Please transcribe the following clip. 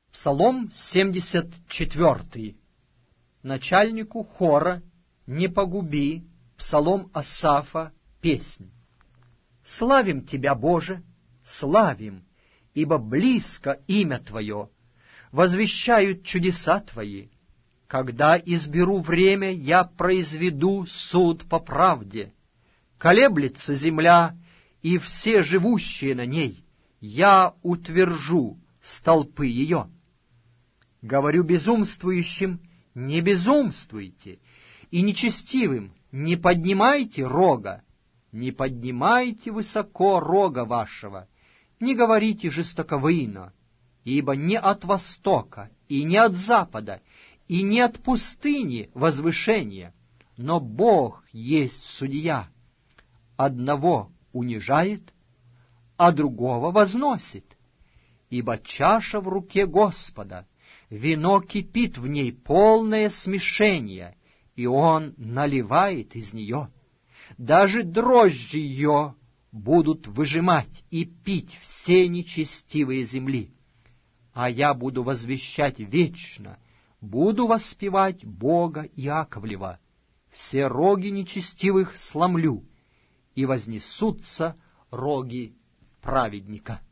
Псалом 74. Начальнику хора «Не погуби», псалом Асафа, песнь. Славим Тебя, Боже, славим, ибо близко имя Твое, возвещают чудеса Твои. Когда изберу время, я произведу суд по правде. Колеблется земля и все живущие на ней, я утвержу столпы ее. Говорю безумствующим: не безумствуйте, и нечестивым: не поднимайте рога, не поднимайте высоко рога вашего, не говорите жестоковыйно, ибо не от востока, и не от запада, и не от пустыни возвышение, но Бог есть судья. Одного унижает, а другого возносит, ибо чаша в руке Господа, вино кипит в ней, полное смешение, и Он наливает из нее. Даже дрожжи ее будут выжимать и пить все нечестивые земли. А я буду возвещать вечно, буду воспевать Бога Иаковлева. Все роги нечестивых сломлю, и вознесутся роги праведника.